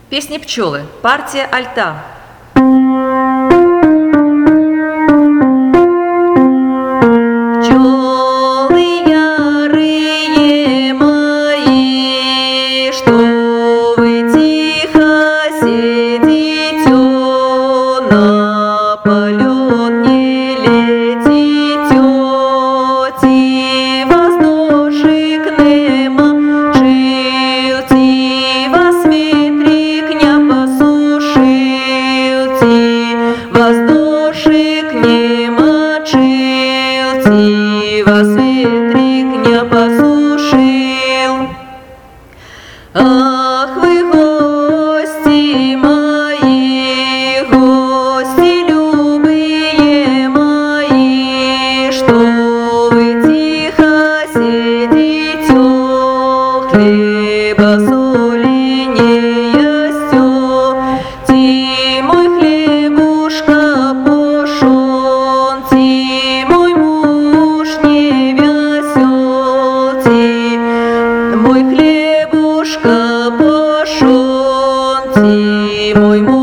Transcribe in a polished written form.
Песни пчелы. Партия альта. Пчелы ярые мои, что вы тихо сидите, на полет не летите, ти воздушек нема, жил ти вас ветрик не посушил, ти воздушек нема, жил ти вас ветрик не посушил. Ах, вы гости мои, гости любые мои, что вы тихо сидите, хлеба соли не ясте, ти мой хлебушка пошел, ти мой муж не весел, ти мой хлебушка пошел, ти мой муж